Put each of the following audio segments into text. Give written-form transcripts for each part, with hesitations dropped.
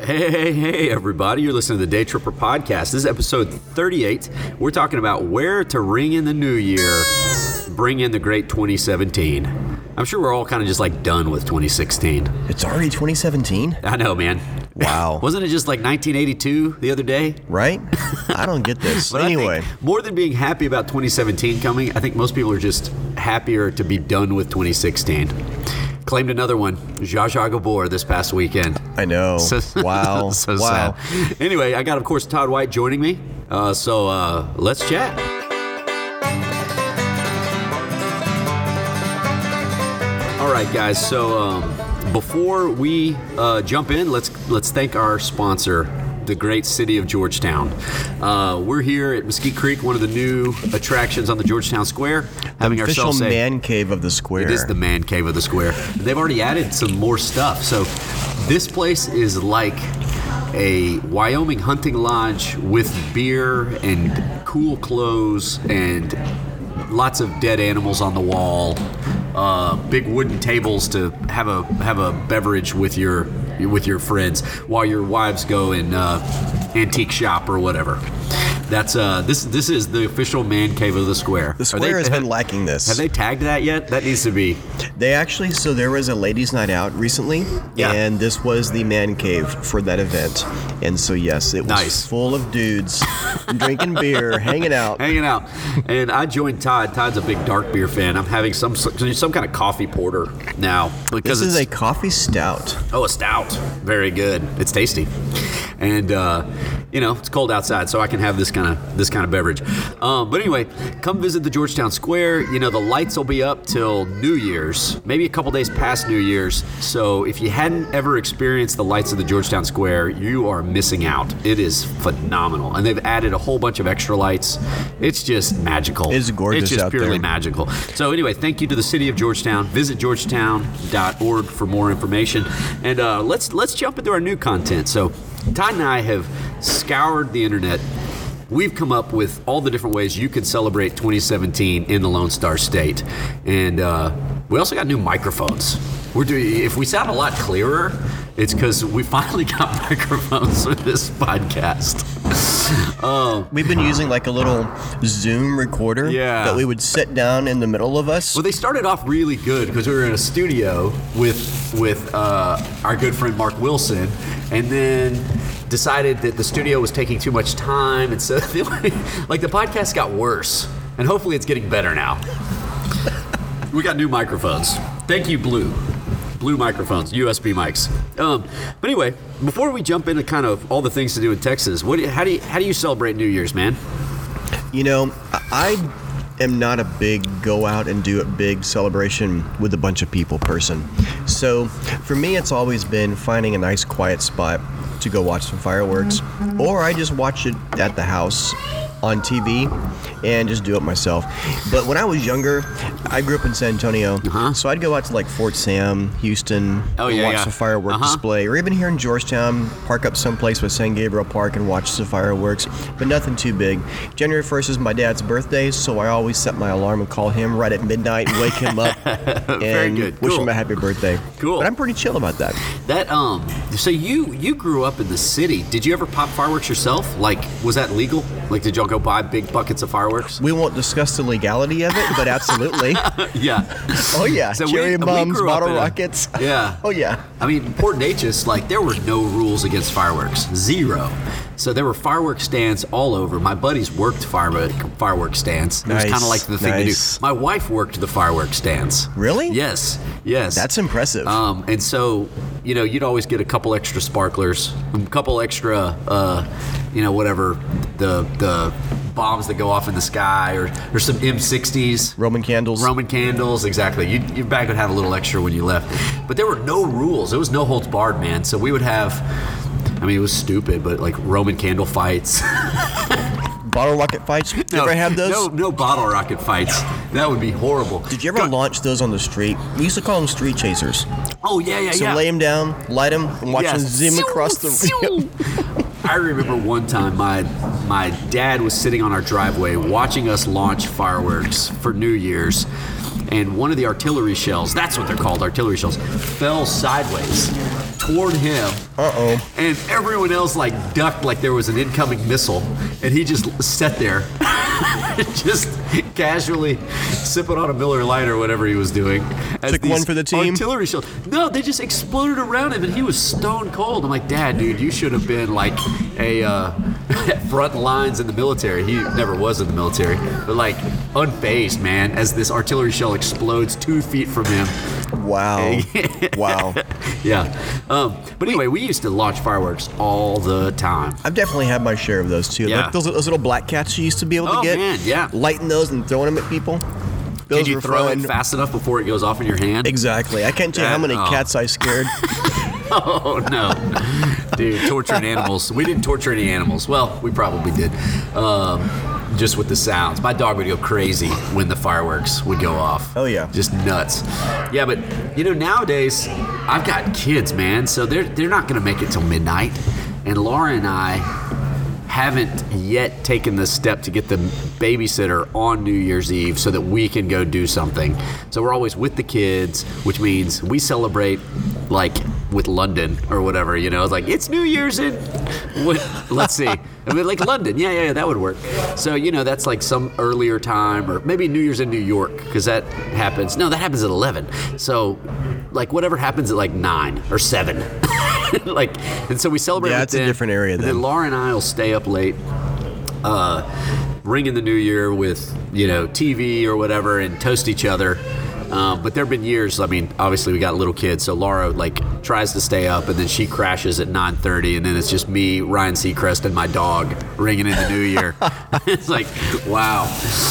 Hey, everybody. You're listening to the Day Tripper Podcast. This is episode 38. We're talking about where to ring in the new year, bring in the great 2017. I'm sure we're all kind of just like done with 2016. It's already 2017? I know, man. Wow. Wasn't it just like 1982 the other day? Right? I don't get this. But anyway. I think more than being happy about 2017 coming, I think most people are just happier to be done with 2016. Claimed another one, Zsa Zsa Gabor, this past weekend. I know. Wow. So wow. sad. Anyway, I got, of course, Todd White joining me. So let's chat. All right, guys. So before we jump in, let's thank our sponsor, the great city of Georgetown. We're here at Mesquite Creek, one of the new attractions on the Georgetown Square. Having the ourselves official man cave of the square. It is the man cave of the square. They've already added some more stuff. So this place is like a Wyoming hunting lodge with beer and cool clothes and lots of dead animals on the wall. Big wooden tables to have a beverage with your friends while your wives go and antique shop or whatever. That's this is the official man cave of the square. The square has been lacking this. Have they tagged that yet? That needs to be. They actually, so there was a ladies' night out recently, and this was the man cave for that event. And so yes, it was full of dudes drinking beer, hanging out. And I joined Todd. Todd's a big dark beer fan. I'm having some kind of coffee porter now because this is a coffee stout. Oh, a stout. Very good. It's tasty. And it's cold outside, so I can have this kind of beverage. But anyway, come visit the Georgetown Square. The lights will be up till New Year's, maybe a couple days past New Year's. So if you hadn't ever experienced the lights of the Georgetown Square, you are missing out. It is phenomenal. And they've added a whole bunch of extra lights. It's just magical. It's gorgeous. It's just out purely there. magical. So anyway, thank you to the city of Georgetown. Visit georgetown.org for more information. And let's jump into our new content. So Todd and I have scoured the internet. We've come up with all the different ways you can celebrate 2017 in the Lone Star State. And we also got new microphones. If we sound a lot clearer, it's because we finally got microphones for this podcast. We've been using like a little Zoom recorder that we would sit down in the middle of us. Well, they started off really good because we were in a studio with our good friend Mark Wilson, and then decided that the studio was taking too much time, and so like the podcast got worse, and hopefully it's getting better now. We got new microphones. Thank you, Blue microphones, USB mics. But anyway, before we jump into kind of all the things to do in Texas, how do you celebrate New Year's, man? I am not a big go out and do a big celebration with a bunch of people person. So for me, it's always been finding a nice quiet spot to go watch some fireworks, or I just watch it at the house on TV and just do it myself. But when I was younger, I grew up in San Antonio, so I'd go out to like Fort Sam, Houston, watch the firework display, or even here in Georgetown, park up someplace with San Gabriel Park and watch the fireworks, but nothing too big. January 1st is my dad's birthday, so I always set my alarm and call him right at midnight and wake him up and wish him a happy birthday. Cool. But I'm pretty chill about that. So you grew up in the city. Did you ever pop fireworks yourself? Like, was that legal? Like, did y'all go buy big buckets of fireworks? We won't discuss the legality of it, but absolutely. Yeah. Oh, yeah. So Cherry bombs, bottle rockets. Yeah. Oh, yeah. I mean, in Port Neches, like, there were no rules against fireworks. Zero. So there were firework stands all over. My buddies worked firework stands. It was kind of like the thing to do. My wife worked the firework stands. Really? Yes. That's impressive. And so, you'd always get a couple extra sparklers, a couple extra, whatever, the bombs that go off in the sky, or some M60s. Roman candles, exactly. Your bag would have a little extra when you left. But there were no rules. It was no holds barred, man. So we would have, it was stupid, but like Roman candle fights. Bottle rocket fights? You ever have those? No bottle rocket fights. That would be horrible. Did you ever launch those on the street? We used to call them street chasers. Oh, yeah. So lay them down, light them, and watch them zoom across the... I remember one time my dad was sitting on our driveway watching us launch fireworks for New Year's, and one of the artillery shells, that's what they're called, artillery shells, fell sideways toward him. Uh-oh. And everyone else like ducked like there was an incoming missile, and he just sat there, just casually sipping on a Miller Lite or whatever he was doing. Took one for the team? Artillery shells. No, they just exploded around him, and he was stone cold. I'm like, Dad, dude, you should have been like a front lines in the military. He never was in the military, but like unfazed, man, as this artillery shell explodes 2 feet from him. Wow. Wow. Yeah. But anyway, we used to launch fireworks all the time. I've definitely had my share of those too. Yeah. Like those little black cats you used to be able to Oh, get. man, yeah. Lighting those and throwing them at people. Those Can you were throw fun. it fast enough before it goes off in your hand? Exactly. I can't tell you how many cats I scared. Oh, no. Dude, torturing animals. We didn't torture any animals. Well, we probably did. Just with the sounds. My dog would go crazy when the fireworks would go off. Oh, yeah. Just nuts. Yeah, but, nowadays, I've got kids, man, so they're not going to make it till midnight. And Laura and I haven't yet taken the step to get the babysitter on New Year's Eve so that we can go do something. So we're always with the kids, which means we celebrate like with London or whatever, It's like, it's New Year's in, let's see. I mean, like London, yeah, that would work. So, that's like some earlier time, or maybe New Year's in New York, because that happens. No, that happens at 11. So, like, whatever happens at like 9 or 7. And so we celebrate with it's them. a different area And then. then Laura and I will stay up late, ring in the new year with, TV or whatever, and toast each other. But there have been years, obviously we got little kids, so Laura, tries to stay up, and then she crashes at 9:30, and then it's just me, Ryan Seacrest, and my dog ringing in the new year. It's like, wow.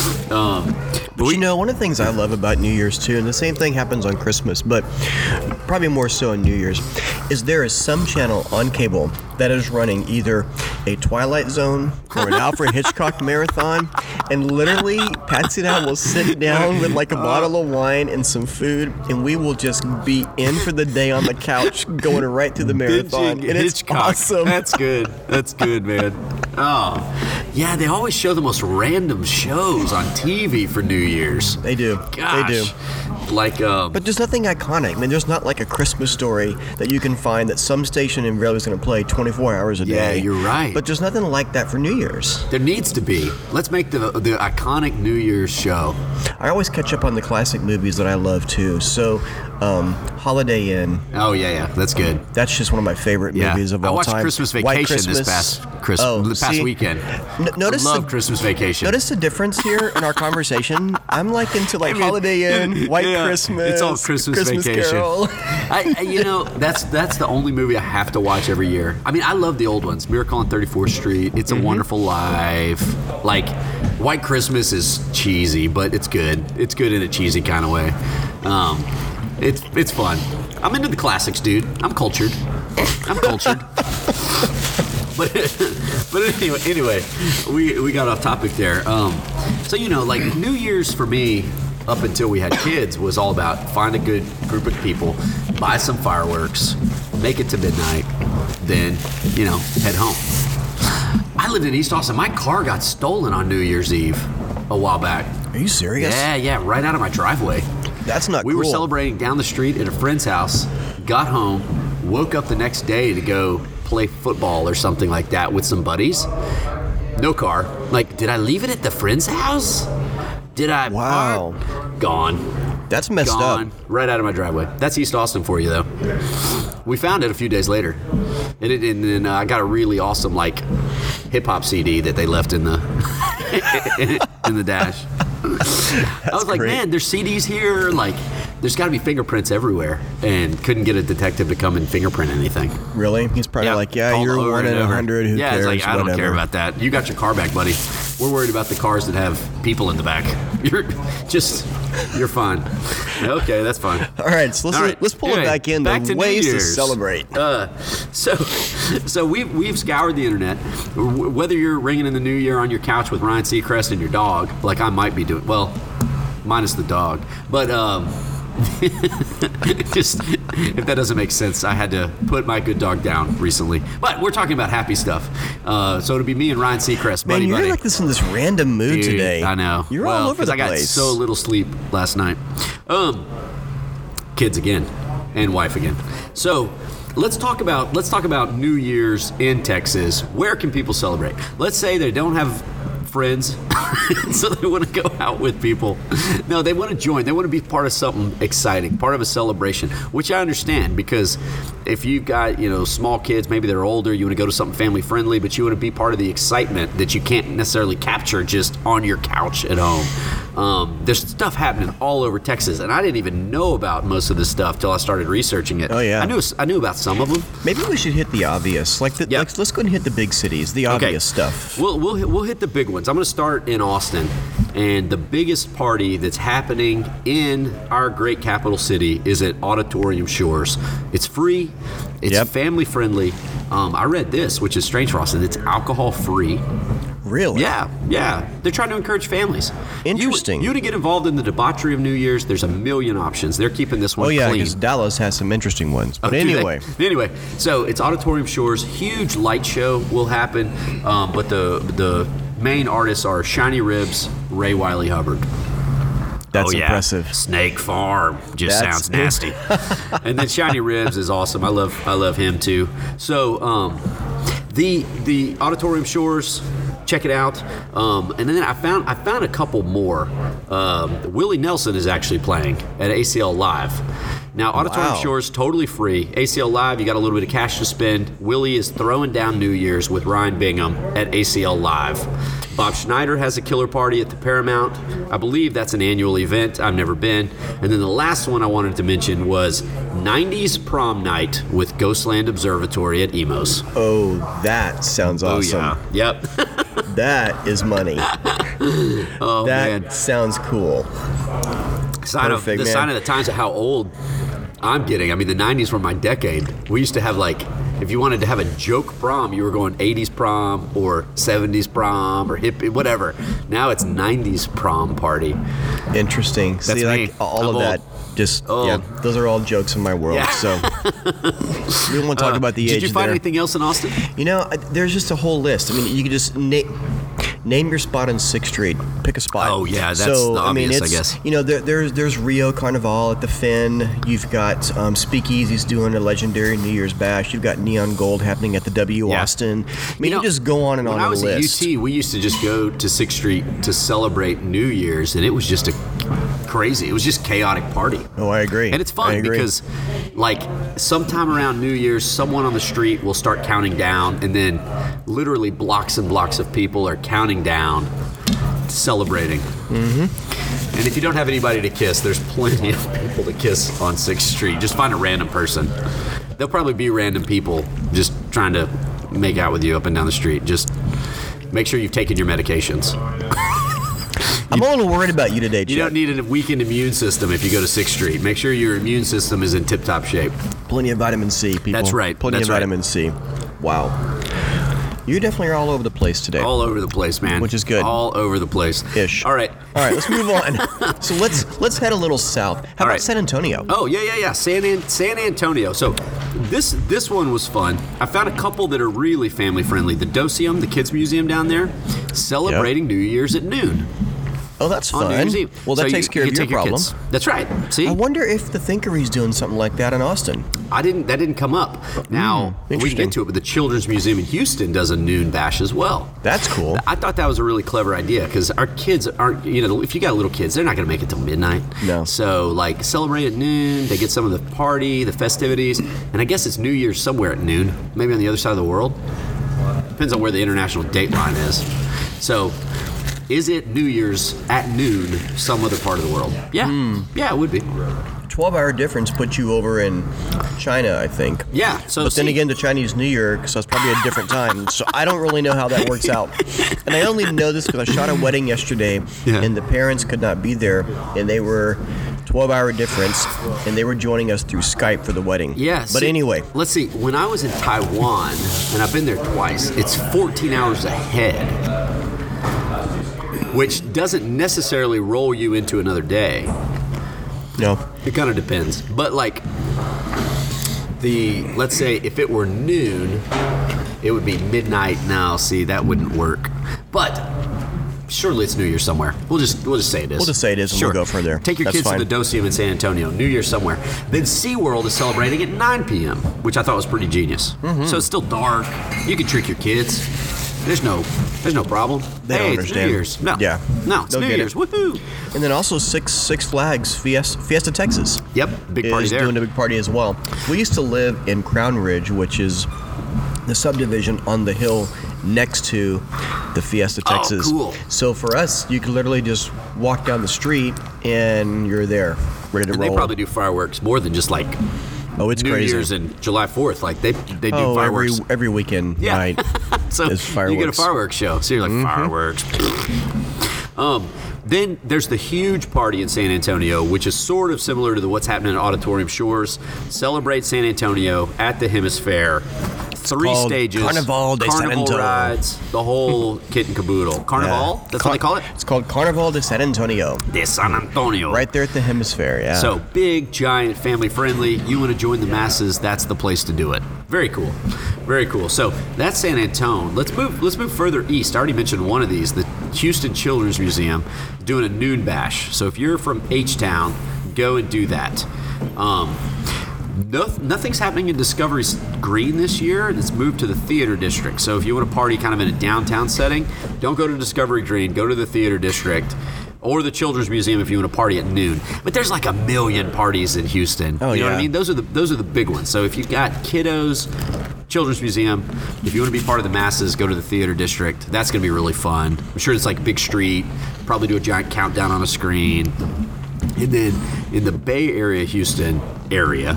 But one of the things I love about New Year's too, and the same thing happens on Christmas, but probably more so on New Year's, is there is some channel on cable that is running either a Twilight Zone or an Alfred Hitchcock marathon, and literally Patsy and I will sit down with like a bottle of wine and some food, and we will just be in for the day on the couch, going right through the marathon. Binging And it's Hitchcock. awesome. That's good, man. Oh, yeah, they always show the most random shows on TV for New Year's. They do. Gosh. They do. But there's nothing iconic. I mean, there's not like a Christmas Story that you can find that some station in Railway is going to play 24 hours a day. Yeah, you're right. But there's nothing like that for New Year's. There needs to be. Let's make the iconic New Year's show. I always catch up on the classic movies that I love too. So, Holiday Inn. Oh, yeah, that's good. That's just one of my favorite movies of all time. I watched Christmas White Vacation Christmas. this past weekend. Notice I love Christmas Vacation. Notice the difference here in our conversation. I'm like into Holiday Inn, White Christmas. It's all Christmas Vacation. Carol. That's the only movie I have to watch every year. I mean, I love the old ones. Miracle on 34th Street. It's a Wonderful Life. White Christmas is cheesy, but it's good. It's good in a cheesy kind of way. It's fun. I'm into the classics, dude. I'm cultured. But anyway, we got off topic there. So New Year's for me, up until we had kids, was all about find a good group of people, buy some fireworks, make it to midnight, then head home. I lived in East Austin. My car got stolen on New Year's Eve a while back. Are you serious? Yeah, right out of my driveway. That's not We cool. were celebrating down the street at a friend's house, got home, woke up the next day to go play football or something like that with some buddies. No car. Did I leave it at the friend's house? Did I? Wow. Gone. That's messed Gone. up. Right out of my driveway. That's East Austin for you, though. We found it a few days later. And then I got a really awesome, hip-hop CD that they left in the in the dash. I was like, great. man, there's CDs here. There's got to be fingerprints everywhere. And couldn't get a detective to come and fingerprint anything. Really? He's probably called you're over 1 and in over. 100. Who yeah, cares? it's I don't Whatever. care about that. You got your car back, buddy. We're worried about the cars that have people in the back. You're fine. Okay, that's fine. All right, so let's pull it back in. Back The to New ways to Year's. celebrate. So we've scoured the internet. Whether you're ringing in the new year on your couch with Ryan Seacrest and your dog, like I might be doing. Well, minus the dog, but just if that doesn't make sense, I had to put my good dog down recently. But we're talking about happy stuff. So it'll be me and Ryan Seacrest, Man, buddy. you're like this in this random mood Dude, today. I know. You're all over the I got place. so little sleep last night. Kids again, and wife again. So let's talk about New Year's in Texas. Where can people celebrate? Let's say they don't have friends, so they want to go out with people. No, they want to join. They want to be part of something exciting, part of a celebration, which I understand, because if you've got, small kids, maybe they're older, you want to go to something family friendly, but you want to be part of the excitement that you can't necessarily capture just on your couch at home. There's stuff happening all over Texas, and I didn't even know about most of this stuff till I started researching it. Oh yeah, I knew about some of them. Maybe we should hit the obvious, let's go and hit the big cities, the obvious stuff. We'll hit the big ones. I'm going to start in Austin, and the biggest party that's happening in our great capital city is at Auditorium Shores. It's free. It's family friendly. I read this, which is strange for Austin. It's alcohol free. Really? Yeah. They're trying to encourage families. Interesting. You want to get involved in the debauchery of New Year's, there's a million options. They're keeping this one clean. because Dallas has some interesting ones. But anyway, so it's Auditorium Shores. Huge light show will happen, but the main artists are Shiny Ribs, Ray Wiley Hubbard. That's impressive. Snake Farm just sounds nasty. And then Shiny Ribs is awesome. I love him too. So the Auditorium Shores, check it out. And then I found a couple more. Willie Nelson is actually playing at ACL Live. Now, Auditorium Shores, totally free. ACL Live, you got a little bit of cash to spend. Willie is throwing down New Year's with Ryan Bingham at ACL Live. Bob Schneider has a killer party at the Paramount. I believe that's an annual event. I've never been. And then the last one I wanted to mention was 90s Prom Night with Ghostland Observatory at Emos. Oh, that sounds awesome. Oh, yeah. Yep. That is money. That sounds cool. Sign of the times of how old I'm getting. I mean, the 90s were my decade. We used to have, if you wanted to have a joke prom, you were going 80s prom or 70s prom or hippie, whatever. Now it's 90s prom party. Interesting. That's me. All of that. Those are all jokes in my world. Yeah. So we don't want to talk about the age. Did you find anything else in Austin? There's just a whole list. I mean, you could just name your spot on 6th Street. Pick a spot. Oh yeah, that's the obvious, I guess. There's Rio Carnival at the Finn. You've got Speakeasies doing a legendary New Year's bash. You've got Neon Gold happening at the W Austin. I mean, you just go on and on the list. When I was at UT, we used to just go to 6th Street to celebrate New Year's, and it was just crazy. It was just chaotic party. Oh, I agree. And it's fun because, sometime around New Year's, someone on the street will start counting down, and then literally blocks and blocks of people are counting down, celebrating. Mm-hmm. And if you don't have anybody to kiss, there's plenty of people to kiss on 6th Street. Just find a random person. There'll probably be random people just trying to make out with you up and down the street. Just make sure you've taken your medications. I'm a little worried about you today, Chuck. You don't need a weakened immune system if you go to 6th Street. Make sure your immune system is in tip-top shape. Plenty of vitamin C, people. That's right. Plenty of vitamin C. Wow. You definitely are all over the place today. All over the place, man. Which is good. All over the place. Ish. All right, let's move on. So let's head a little south. How about San Antonio? Oh, yeah. San Antonio. So this one was fun. I found a couple that are really family friendly. The Doceum, the kids museum down there, celebrating New Year's at noon. Oh, that's fun. Well, that takes care of your problem. Kids. That's right. See? I wonder if the Thinkery's doing something like that in Austin. That didn't come up. Now, we can get to it, but the Children's Museum in Houston does a noon bash as well. That's cool. I thought that was a really clever idea because our kids aren't, if you got little kids, they're not going to make it till midnight. No. So, celebrate at noon. They get some of the party, the festivities, and I guess it's New Year's somewhere at noon, maybe on the other side of the world. Depends on where the international date line is. So, is it New Year's at noon some other part of the world? Yeah. Yeah, it would be. 12-hour difference puts you over in China, I think. Yeah. But then again, the Chinese New Year, so it's probably a different time. So I don't really know how that works out. And I only know this because I shot a wedding yesterday, and the parents could not be there, and they were 12-hour difference, and they were joining us through Skype for the wedding. Yeah. But anyway. Let's see. When I was in Taiwan, and I've been there twice, it's 14 hours ahead, which doesn't necessarily roll you into another day. No. It kind of depends. But let's say if it were noon, it would be midnight now. See, that wouldn't work. But surely it's New Year's somewhere. We'll just say it is. We'll just say it is, and we'll go from there. Take your That's kids fine. to the Dosium in San Antonio. New Year's somewhere. Then SeaWorld is celebrating at 9 p.m., which I thought was pretty genius. So it's still dark. You can trick your kids. There's no problem. They don't It's understand. New Year's. No. Yeah. No, it's They'll New get Year's. it. Woohoo. And then also Six Flags Fiesta Texas. Yep. Big party is there. doing a big party as well. We used to live in Crown Ridge, which is the subdivision on the hill next to the Fiesta Oh, Texas. cool. So for us, you can literally just walk down the street and you're there, ready to And roll. they probably do fireworks more than just like it's New crazy. Year's and July 4th. Like they do Oh, fireworks. every weekend Yeah. night. So It's you get a fireworks. fireworks show. So you're like, fireworks. Then there's the huge party in San Antonio, which is sort of similar to what's happening at Auditorium Shores. Celebrate San Antonio at the Hemisphere. 3 called stages. Carnaval de San Carnival Antonio. rides. The whole kit and caboodle. Carnival? That's what they call it? It's called Carnaval de San Antonio. De San Antonio. Right there at the Hemisphere, yeah. So big, giant, family friendly. You want to join the masses? That's the place to do it. Very cool, very cool. So that's San Antonio. Let's move further east. I already mentioned one of these, the Houston Children's Museum, doing a noon bash. So if you're from H-Town, go and do that. Nothing's happening in Discovery Green this year. It's moved to the Theater District. So if you want to party kind of in a downtown setting, don't go to Discovery Green. Go to the Theater District. Or the Children's Museum if you want to party at noon. But there's like a million parties in Houston. Oh, you know what I yeah. mean? Those are the big ones. So if you've got kiddos, Children's Museum, if you want to be part of the masses, go to the Theater District. That's going to be really fun. I'm sure it's like a big street. Probably do a giant countdown on a screen. And then in the Bay Area Houston area,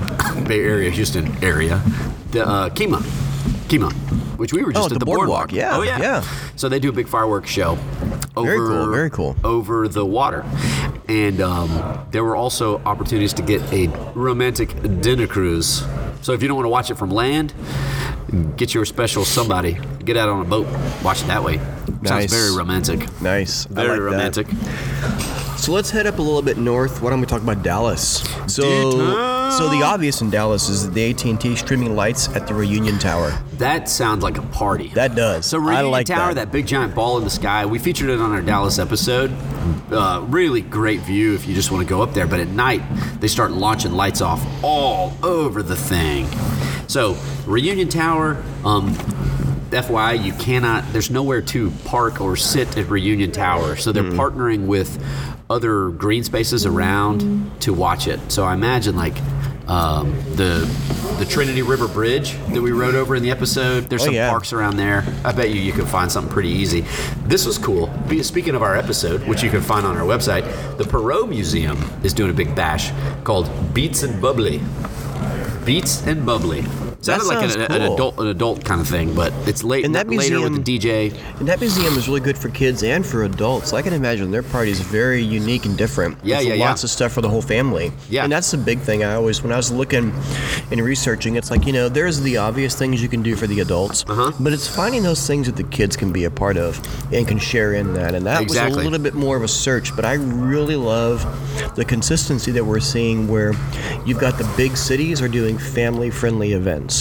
the Kima, which we were just the at the boardwalk, yeah, Oh yeah. yeah. So they do a big fireworks show. Very cool. Over the water. And there were also opportunities to get a romantic dinner cruise. So if you don't want to watch it from land, get your special somebody, get out on a boat, watch it that way. Nice. Sounds very romantic. Nice. I Very like that. romantic. So let's head up a little bit north. Why don't we talk about Dallas? So the obvious in Dallas is the AT&T streaming lights at the Reunion Tower. That sounds like a party. That does. So Reunion I like Tower, that big giant ball in the sky, we featured it on our Dallas episode. Really great view if you just want to go up there. But at night, they start launching lights off all over the thing. So Reunion Tower, FYI, there's nowhere to park or sit at Reunion Tower. So they're partnering with other green spaces around to watch it. So I imagine like the Trinity River Bridge that we rode over in the episode. There's some parks around there. I bet you can find something pretty easy. This was cool. Speaking of our episode, which you can find on our website, the Perot Museum is doing a big bash called Beats and Bubbly. Beats and Bubbly. Sounded like an adult kind of thing, but it's later with the DJ. And that museum is really good for kids and for adults. I can imagine their party is very unique and different. Lots of stuff for the whole family. Yeah. And that's the big thing when I was looking and researching, it's like, there's the obvious things you can do for the adults, but it's finding those things that the kids can be a part of and can share in that. And that was a little bit more of a search, but I really love the consistency that we're seeing where you've got the big cities are doing family-friendly events.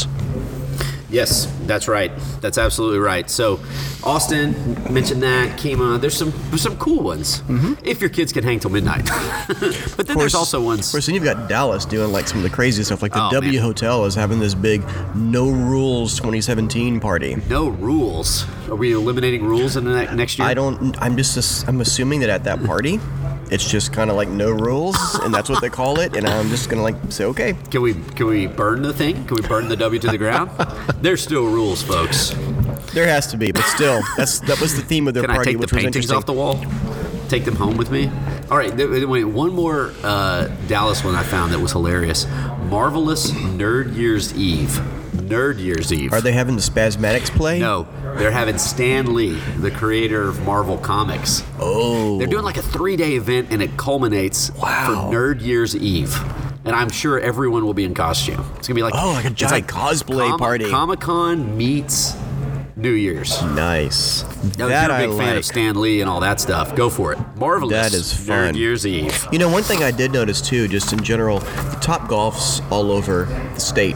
Yes, that's right. That's absolutely right. So, Austin mentioned that. Kima. There's some cool ones if your kids can hang till midnight. But then there's also ones. Of course, then you've got Dallas doing like some of the crazy stuff. Like the W Hotel is having this big No Rules 2017 party. No rules. Are we eliminating rules in the next year? I'm assuming that at that party, it's just kind of like no rules, and that's what they call it. And I'm just gonna say, okay. Can we burn the thing? Can we burn the W to the ground? There's still rules, folks. There has to be, but still, that was the theme of their party. Can I take the paintings off the wall? Take them home with me? All right, wait, one more Dallas one I found that was hilarious. Marvelous Nerd Year's Eve. Nerd Year's Eve. Are they having the Spasmatics play? No, they're having Stan Lee, the creator of Marvel Comics. Oh. They're doing like a 3-day event, and it culminates for Nerd Year's Eve. And I'm sure everyone will be in costume. It's going to be like... like a giant cosplay party. Comic-Con meets New Year's. Nice. Now, if you're a big fan of Stan Lee and all that stuff, go for it. Marvelous. That is fun. Nerd Year's Eve. One thing I did notice, too, just in general, the Top Golfs all over the state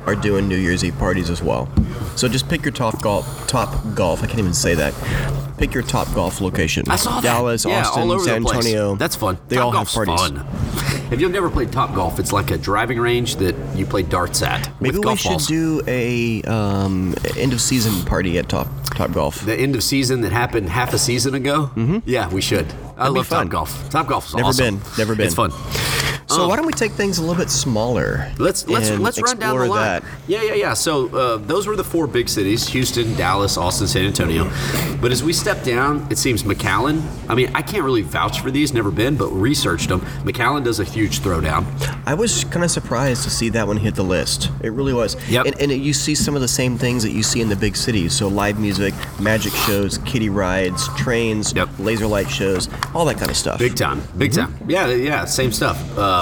are doing New Year's Eve parties as well. So just pick your top golf. I can't even say that. Pick your top golf location. I saw that. Dallas, Austin, all over San the place. Antonio. That's fun. They Top all have golf's parties. Fun. If you've never played Top Golf, it's like a driving range that you play darts at. Maybe with we golf should balls. do a end of season party at Top Golf. The end of season that happened half a season ago? Mm-hmm. Yeah, we should. I love fun. Top Golf. Top Golf is Never awesome. Never been. It's fun. So why don't we take things a little bit smaller? Let's run down the explore line. that. Yeah. So those were the 4 big cities: Houston, Dallas, Austin, San Antonio. But as we step down, it seems McAllen. I mean, I can't really vouch for these; never been, but researched them. McAllen does a huge throwdown. I was kind of surprised to see that one hit the list. It really was. Yep. And you see some of the same things that you see in the big cities. So live music, magic shows, kiddie rides, trains, Yep. laser light shows, all that kind of stuff. Big time. Yeah, same stuff.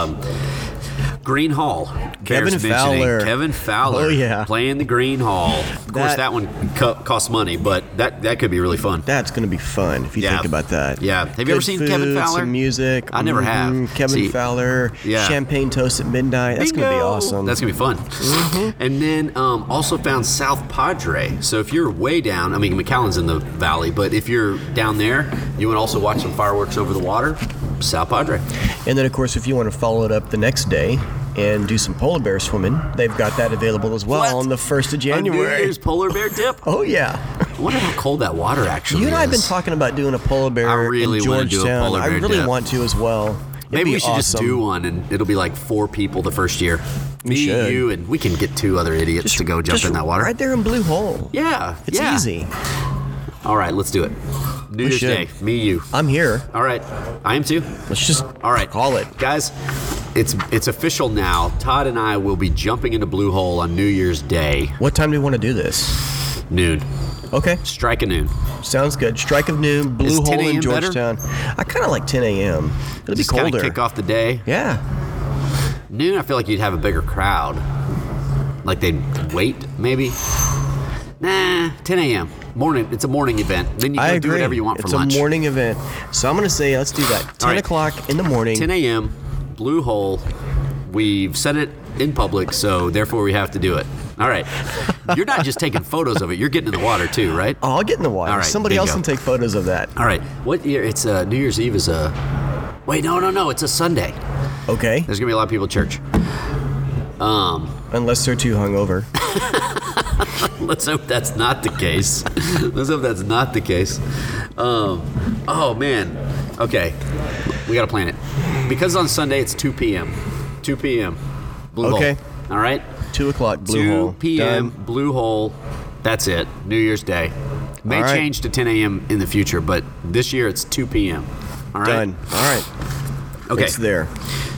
Green Hall. Kevin bears mentioning. Fowler. Kevin Fowler. Oh, yeah. Playing the Green Hall. Of course, that one costs money, but that could be really fun. That's going to be fun if you think about that. Yeah. Have you ever seen Kevin Fowler? Some music. I never have. Kevin Fowler. Yeah. Champagne toast at midnight. That's going to be awesome. That's going to be fun. Mm-hmm. And then also found South Padre. So if you're way down, I mean, McAllen's in the valley, but if you're down there, you want to also watch some fireworks over the water, South Padre. And then, of course, if you want to follow it up the next day and do some polar bear swimming, they've got that available as well What? on the 1st of A New January. Year's polar bear dip? Oh, yeah. I wonder how cold that water actually You and I have been is. talking about doing a polar bear I really in wanna do a Georgetown. polar bear I really dip. want to as well. It'd Maybe be we should just awesome. do one, and it'll be like 4 people the first year. Me, should. you, and we can get 2 other idiots to go jump Just in that water. Right there in Blue Hole. Yeah, It's yeah. easy. All right, let's do it. New Year's should. Day, me, you. I'm here. All right, I am too. Let's just All right, call it. guys. It's official now. Todd and I will be jumping into Blue Hole on New Year's Day, What time do we want to do this? noon. Okay, Strike of noon. sounds good. Strike of noon, Blue Is Hole 10 in a.m. better? Georgetown. I kind of like 10 a.m. It'll be Just kind colder. of kick off the day. Yeah. Noon, I feel like you'd have a bigger crowd. Like they'd wait, maybe. Nah, 10 a.m. Morning. It's a morning event. Then you I can agree. do whatever you want it's for lunch. a morning event. So I'm going to say let's do that. 10 right. o'clock in the morning. 10 a.m. Blue Hole. We've said it in public, so therefore we have to do it. All right. You're not just taking photos of it. You're getting in the water too, right? Oh, I'll get in the water. All right, Somebody else bingo. can take photos of that. All right. What year? It's New Year's Eve is a. Wait, no. It's a Sunday. Okay. There's gonna be a lot of people at church. Unless they're too hungover. Let's hope that's not the case. Let's hope that's not the case. Oh man. Okay. We gotta plan it because on Sunday it's 2 p.m. 2 p.m. Blue Okay. Hole. All right. 2 o'clock, Blue 2 Hole. p.m. Done. Blue Hole. That's it. New Year's Day. May All right. change to 10 a.m. in the future, but this year it's 2 p.m. All right. Done. All right. Okay. It's there.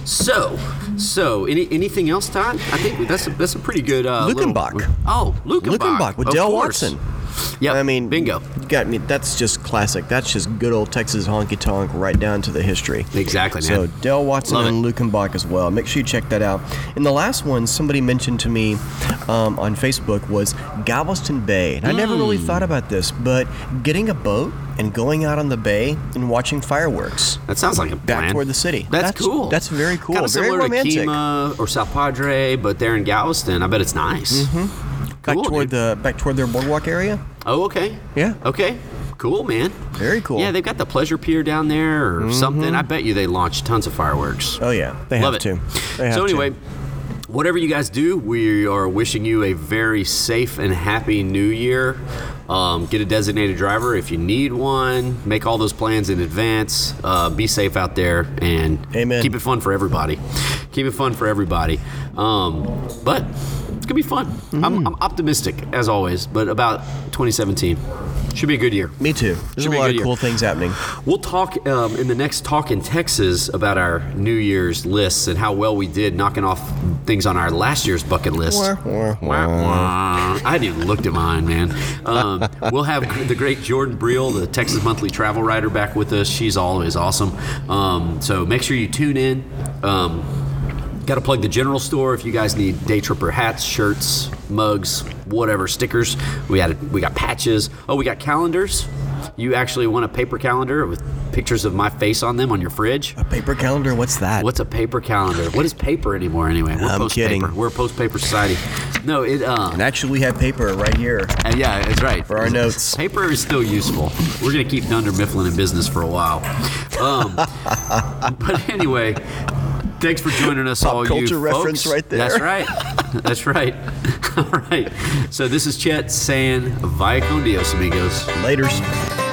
So anything else, Todd? I think that's a pretty good. Luckenbach. Luckenbach with of Dale course. Watson. Yeah. I mean, bingo. You got me. That's just classic. That's just good old Texas honky tonk right down to the history. Exactly, man. So Dale Watson Love and Luckenbach as well. Make sure you check that out. And the last one somebody mentioned to me on Facebook was Galveston Bay. And I never really thought about this, but getting a boat and going out on the bay and watching fireworks That sounds like a plan. back toward the city. That's cool. That's very cool. Kind of very similar romantic. to Kemah or South Padre, but they're in Galveston. I bet it's nice. Mm-hmm. Back Cool, toward dude. back toward their boardwalk area. Oh, okay. Yeah. Okay. Cool, man. Very cool. Yeah, they've got the Pleasure Pier down there or something. I bet you they launch tons of fireworks. Oh yeah, they Love have it. to. They have So to. anyway, whatever you guys do, we are wishing you a very safe and happy New Year. Get a designated driver if you need one. Make all those plans in advance. Be safe out there and Amen. keep it fun for everybody. Keep it fun for everybody. But it's gonna be fun. I'm optimistic as always, but about 2017 should be a good year. Me too. There's Should a be a lot good of year. cool things happening. We'll talk in the next Talk in Texas about our New Year's lists and how well we did knocking off things on our last year's bucket list. Wah, wah. I hadn't even looked at mine, man. We'll have the great Jordan Briel, the Texas Monthly travel writer, back with us. She's always awesome. So make sure you tune in. Got to plug the general store if you guys need day tripper hats, shirts, mugs, whatever, stickers. We got patches. Oh, we got calendars. You actually want a paper calendar with pictures of my face on them on your fridge? A paper calendar? What's that? What's a paper calendar? What is paper anymore anyway? We're I'm post-paper. kidding. We're a post-paper society. No, it. And actually, we have paper right here Yeah, that's right. for our notes. Paper is still useful. We're going to keep Dunder Mifflin in business for a while. But anyway, thanks for joining us, Pop all you culture folks. reference right there. That's right. That's right. All right. So this is Chet saying, Vaya con Dios, amigos. Laters.